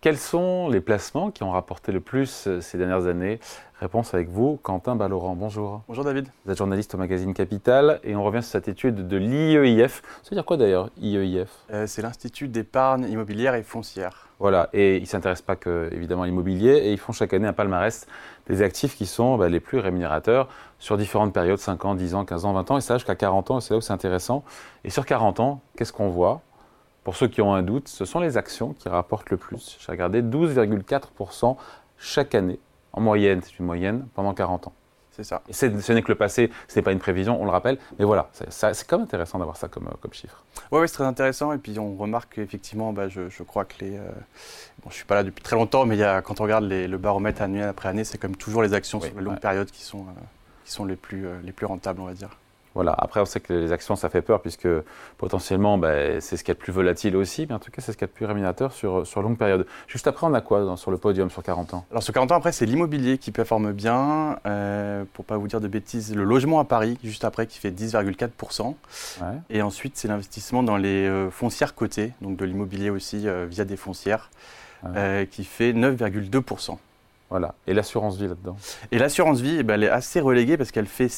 Quels sont les placements qui ont rapporté le plus ces dernières années? Réponse avec vous, Quentin Ballaurent. Bonjour. Bonjour David. Vous êtes journaliste au magazine Capital et on revient sur cette étude de l'IEIF. Ça veut dire quoi d'ailleurs, IEIF? C'est l'Institut d'épargne immobilière et foncière. Voilà, et ils ne s'intéressent pas que, évidemment, à l'immobilier et ils font chaque année un palmarès des actifs qui sont les plus rémunérateurs sur différentes périodes, 5 ans, 10 ans, 15 ans, 20 ans, et ça jusqu'à 40 ans, c'est là où c'est intéressant. Et sur 40 ans, qu'est-ce qu'on voit? Pour ceux qui ont un doute, ce sont les actions qui rapportent le plus. J'ai regardé 12,4% chaque année, en moyenne, c'est une moyenne, pendant 40 ans. C'est ça. Et ce n'est que le passé, ce n'est pas une prévision, on le rappelle, mais voilà, c'est quand même intéressant d'avoir ça comme chiffre. Oui, c'est très intéressant, et puis on remarque qu'effectivement, je crois que je ne suis pas là depuis très longtemps, mais quand on regarde le baromètre annuel après année, c'est comme toujours les actions sur les longues périodes qui sont les plus rentables, on va dire. Voilà. Après, on sait que les actions, ça fait peur puisque potentiellement, c'est ce qu'il y a de plus volatile aussi, mais en tout cas, c'est ce qu'il y a de plus rémunérateur sur longue période. Juste après, on a quoi sur le podium sur 40 ans? Alors sur 40 ans, après, c'est l'immobilier qui performe bien. Pour ne pas vous dire de bêtises, le logement à Paris, juste après, qui fait 10,4%. Ouais. Et ensuite, c'est l'investissement dans les foncières cotées, donc de l'immobilier aussi via des foncières, qui fait 9,2%. Voilà. Et l'assurance vie là-dedans? Et l'assurance vie, elle est assez reléguée parce qu'elle fait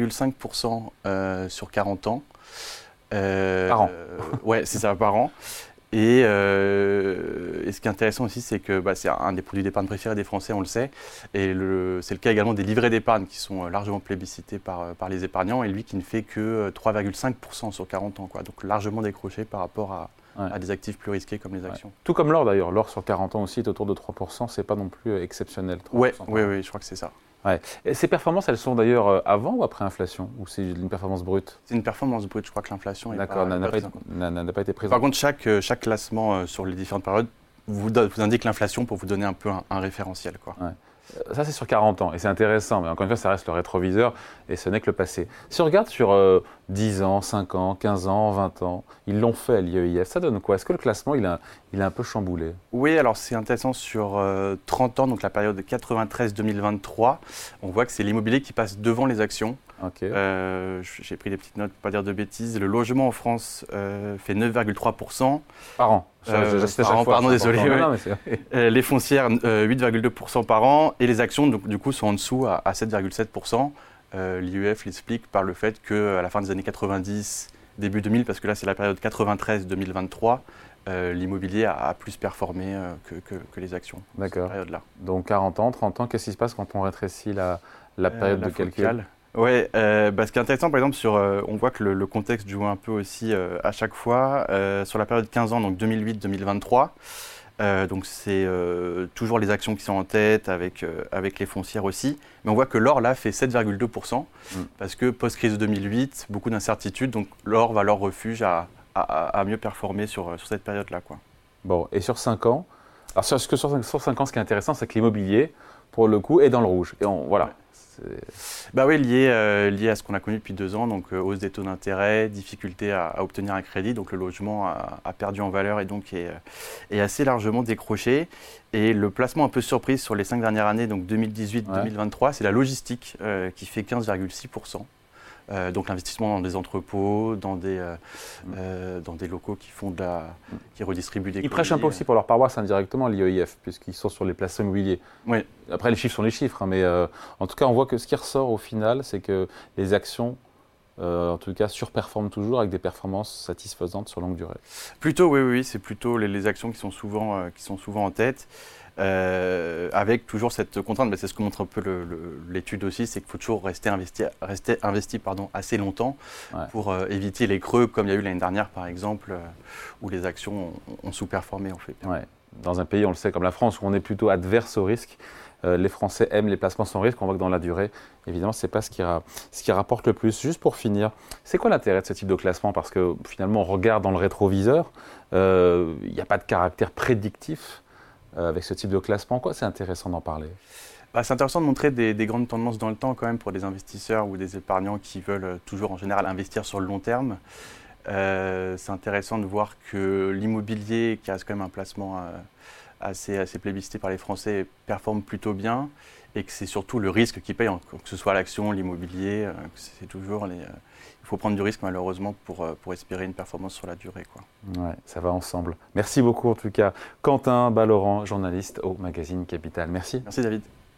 6,5% sur 40 ans. Par an. Ouais, c'est ça, par an. Et ce qui est intéressant aussi, c'est que c'est un des produits d'épargne préférés des Français, on le sait. Et c'est le cas également des livrets d'épargne qui sont largement plébiscités par les épargnants. Et lui qui ne fait que 3,5% sur 40 ans, quoi. Donc largement décroché par rapport à des actifs plus risqués comme les actions. Tout comme l'or d'ailleurs. L'or sur 40 ans aussi est autour de 3%. C'est pas non plus exceptionnel. Oui, je crois que c'est ça. Ouais. Et ces performances, elles sont d'ailleurs avant ou après inflation? Ou c'est une performance brute? C'est une performance brute. Je crois que l'inflation n'a pas été présente. Par contre, chaque classement sur les différentes périodes vous indique l'inflation pour vous donner un peu un référentiel, quoi. Ouais. Ça, c'est sur 40 ans et c'est intéressant, mais encore une fois, ça reste le rétroviseur et ce n'est que le passé. Si on regarde sur 10 ans, 5 ans, 15 ans, 20 ans, ils l'ont fait à l'IEIF, ça donne quoi? Est-ce que le classement, il a un peu chamboulé? Oui, alors c'est intéressant sur 30 ans, donc la période 93-2023, on voit que c'est l'immobilier qui passe devant les actions. Okay. J'ai pris des petites notes pour ne pas dire de bêtises. Le logement en France fait 9,3%. Par an. Pardon, désolé. Les foncières, 8,2% par an. Et les actions, donc, du coup, sont en dessous à 7,7%. L'IEF l'explique par le fait qu'à la fin des années 90, début 2000, parce que là, c'est la période 93-2023, l'immobilier a plus performé que les actions. D'accord. Cette période-là. Donc 40 ans, 30 ans, qu'est-ce qui se passe quand on rétrécit la période de calcul? Oui, ce qui est intéressant, par exemple, on voit que le contexte joue un peu aussi à chaque fois. Sur la période 15 ans, donc 2008-2023, donc c'est toujours les actions qui sont en tête avec les foncières aussi. Mais on voit que l'or, là, fait 7,2%, parce que post-crise de 2008, beaucoup d'incertitudes, donc l'or va leur refuge à mieux performer sur cette période-là, quoi. Bon, et sur 5 ans, alors sur 5 ans, ce qui est intéressant, c'est que l'immobilier, pour le coup, est dans le rouge. Et voilà. Ouais. Oui, lié à ce qu'on a connu depuis 2 ans, donc hausse des taux d'intérêt, difficulté à obtenir un crédit, donc le logement a perdu en valeur et donc est assez largement décroché. Et le placement un peu surprise sur les 5 dernières années, donc 2018-2023, c'est la logistique qui fait 15,6%. Donc l'investissement dans des entrepôts, dans des locaux qui redistribuent des colis. Ils prêchent un peu aussi pour leur paroisse indirectement, l'IEIF, puisqu'ils sont sur les placements immobiliers. Oui. Après, les chiffres sont les chiffres, hein, mais en tout cas, on voit que ce qui ressort au final, c'est que les actions, en tout cas, surperforment toujours avec des performances satisfaisantes sur longue durée. Plutôt, oui, c'est plutôt les actions qui sont souvent en tête. Avec toujours cette contrainte, c'est ce que montre un peu l'étude aussi, c'est qu'il faut toujours rester investi assez longtemps pour éviter les creux comme il y a eu l'année dernière par exemple, où les actions ont sous-performé en fait. Ouais. Dans un pays, on le sait, comme la France, où on est plutôt adverse au risque, les Français aiment les placements sans risque, on voit que dans la durée, évidemment, ce n'est pas ce qui rapporte le plus. Juste pour finir, c'est quoi l'intérêt de ce type de classement? Parce que finalement, on regarde dans le rétroviseur, il n'y a pas de caractère prédictif avec ce type de classement. Quoi, c'est intéressant d'en parler? C'est intéressant de montrer des grandes tendances dans le temps quand même pour des investisseurs ou des épargnants qui veulent toujours en général investir sur le long terme. C'est intéressant de voir que l'immobilier, qui reste quand même un placement assez plébiscité par les Français, performe plutôt bien. et que c'est surtout le risque qui paye, que ce soit l'action, l'immobilier, c'est toujours il faut prendre du risque malheureusement pour espérer une performance sur la durée, quoi. Ouais, ça va ensemble. Merci beaucoup en tout cas. Quentin Ballaurent, journaliste au magazine Capital. Merci. Merci David.